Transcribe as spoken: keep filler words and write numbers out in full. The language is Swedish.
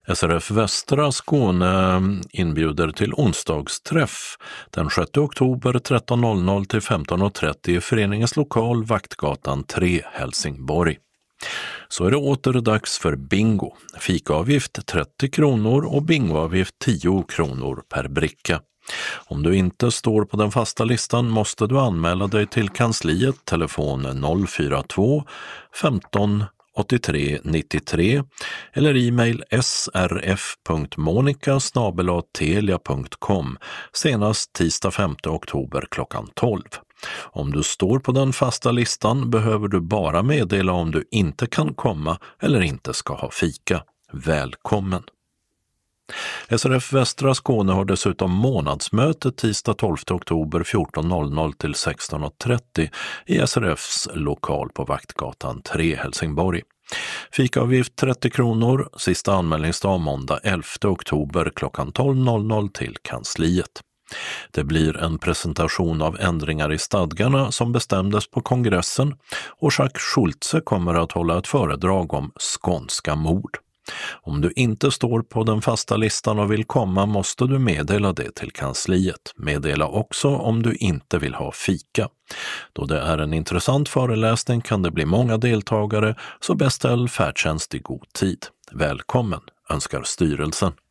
S R F Västra Skåne inbjuder till onsdagsträff den sjätte oktober tretton noll noll till femton trettio i föreningens lokal Vaktgatan tre, Helsingborg. Så är det åter dags för bingo. Fikaavgift trettio kronor och bingoavgift tio kronor per bricka. Om du inte står på den fasta listan måste du anmäla dig till kansliet, telefon noll fyra två femton åttiotre nittiotre eller e-mail srf punkt monica snabel-a telia punkt com senast tisdag femte oktober klockan tolv. Om du står på den fasta listan behöver du bara meddela om du inte kan komma eller inte ska ha fika. Välkommen! S R F Västra Skåne har dessutom månadsmöte tisdag tolfte oktober fjorton noll noll till sexton trettio i S R Fs lokal på Vaktgatan tre, Helsingborg. Fikaavgift trettio kronor, sista anmälningsdag måndag elfte oktober klockan tolv noll noll till kansliet. Det blir en presentation av ändringar i stadgarna som bestämdes på kongressen och Jacques Schulze kommer att hålla ett föredrag om skånska mord. Om du inte står på den fasta listan och vill komma måste du meddela det till kansliet. Meddela också om du inte vill ha fika. Då det är en intressant föreläsning kan det bli många deltagare, så beställ färdtjänst i god tid. Välkommen, önskar styrelsen.